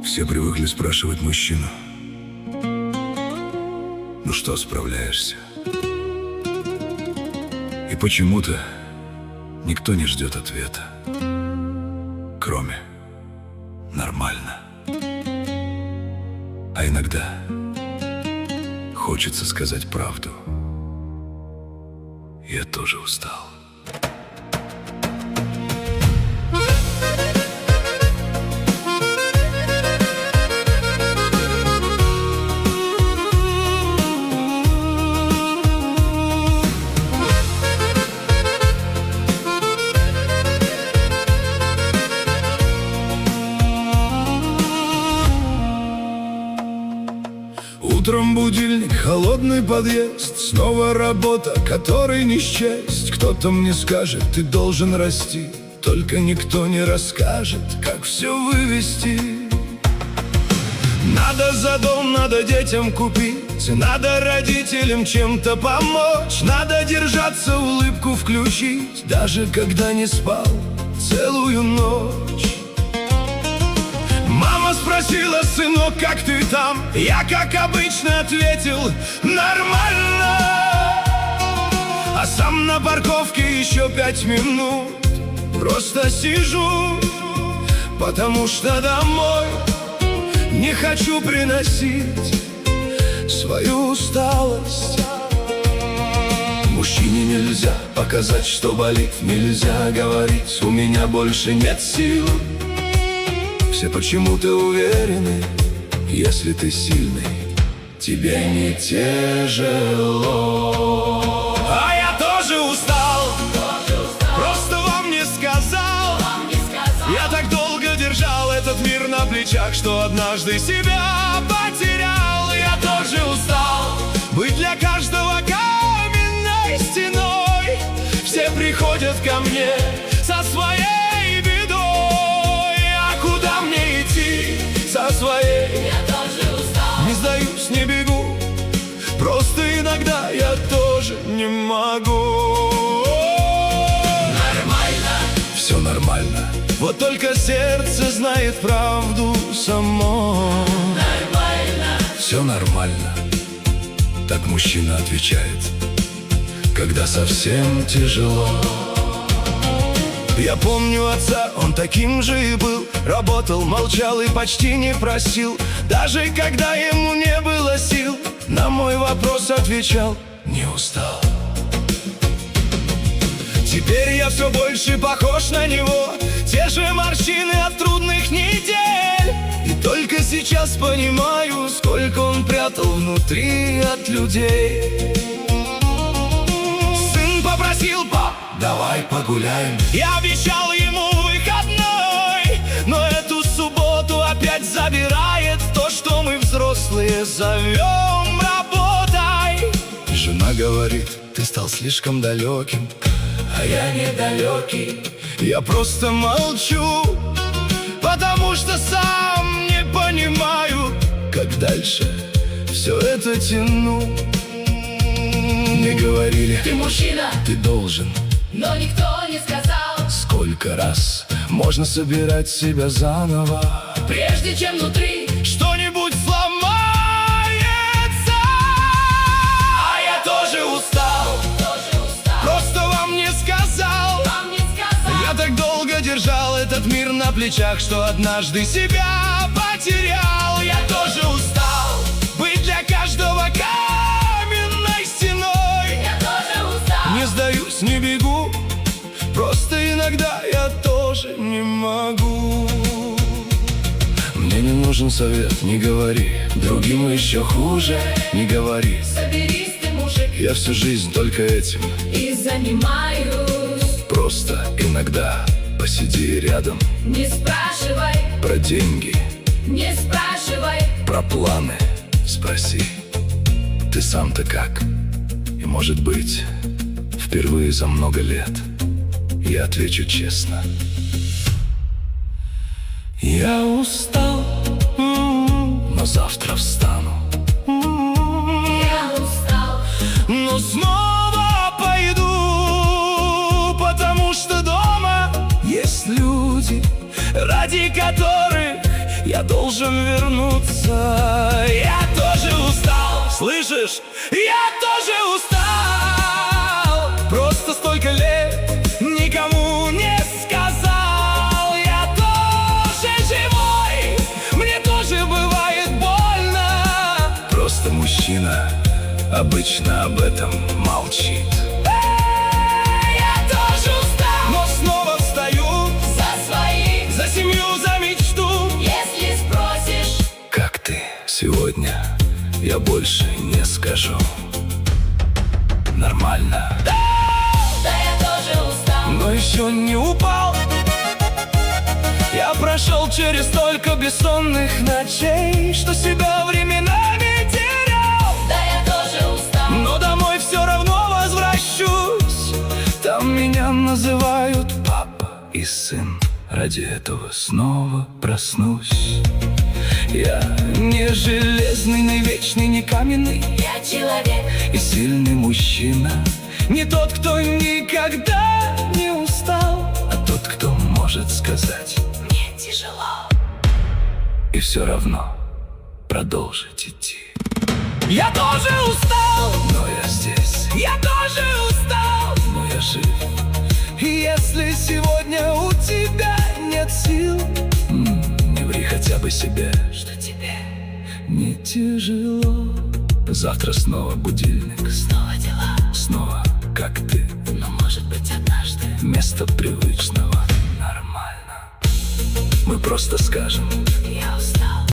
Все привыкли спрашивать мужчину: ну что, справляешься? И почему-то никто не ждет ответа, кроме «нормально». А иногда хочется сказать правду: я тоже устал. Утром будильник, холодный подъезд, снова работа, которой не счесть. Кто-то мне скажет: ты должен расти, только никто не расскажет, как все вывести. Надо за дом, надо детям купить, надо родителям чем-то помочь, надо держаться, улыбку включить, даже когда не спал целую ночь. Мама спросила: сынок, как ты там? Я, как обычно, ответил: нормально. А сам на парковке еще 5 минут просто сижу, потому что домой не хочу приносить свою усталость. Мужчине нельзя показать, что болит, нельзя говорить: у меня больше нет сил. Все почему-то уверены, если ты сильный, тебе не тяжело. А я тоже устал, просто вам не сказал. Я так долго держал этот мир на плечах, что однажды себя потерял. Я тоже устал быть для каждого каменной стеной. Все приходят ко мне со своей со своей. Я тоже устал. Не сдаюсь, не бегу, просто иногда я тоже не могу. Нормально. Все нормально. Вот только сердце знает правду само. Нормально. Все нормально. Так мужчина отвечает, когда совсем тяжело. Я помню отца, он таким же и был. Работал, молчал и почти не просил. Даже когда ему не было сил, на мой вопрос отвечал: не устал. Теперь я все больше похож на него. Те же морщины от трудных недель. И только сейчас понимаю, сколько он прятал внутри от людей. Сын попросил: пап, давай погуляем. Я обещал ему выходной, но эту субботу опять забирает то, что мы взрослые зовем работой. Жена говорит: ты стал слишком далеким. А я недалекий. Я просто молчу, потому что сам не понимаю, как дальше все это тяну. Мне говорили: ты мужчина, ты должен. Но никто не сказал, сколько раз можно собирать себя заново, прежде чем внутри что-нибудь сломается. А я тоже устал, просто вам не сказал. Я так долго держал этот мир на плечах, что однажды себя потерял. Я тоже устал быть для каждого каменной стеной. Я тоже устал. Не сдаюсь, не бегу, просто иногда я тоже не могу. Мне не нужен совет, не говори другим еще хуже, не говори. Соберись, ты мужик. Я всю жизнь только этим И занимаюсь. Просто иногда посиди рядом. Не спрашивай Про деньги, не спрашивай. про планы спроси: ты сам-то как? И может быть, впервые за много лет я отвечу честно: я устал, но завтра встану. Я устал, Но снова пойду, потому что дома есть люди, ради которых я я должен вернуться. Я тоже устал, слышишь? Я тоже устал. Просто столько лет никому не сказал. Я тоже живой, мне тоже бывает больно. Просто мужчина обычно об этом молчит. Я тоже устал, но снова встаю За своих, за семью, за мечту. если спросишь, Как ты сегодня, я больше не скажу. Нормально, да я тоже устал. но еще не упал. Я прошел через столько бессонных ночей, что себя временами терял. Да я тоже устал. Но домой все равно возвращусь. Там меня называют папа и сын. Ради этого снова проснусь. Я не железный, не вечный, не каменный, Я человек, и сильный мужчина. Не тот, кто никогда не устал, а тот, кто может сказать мне тяжело. и все равно продолжить идти. Я тоже устал, но я здесь. Я тоже устал, но я жив. И если сегодня у тебя нет сил, не ври хотя бы себе, Что тебе не тяжело. Завтра снова будильник, снова дела, снова как ты. но может быть однажды Вместо привычного нормально мы просто скажем: я устал.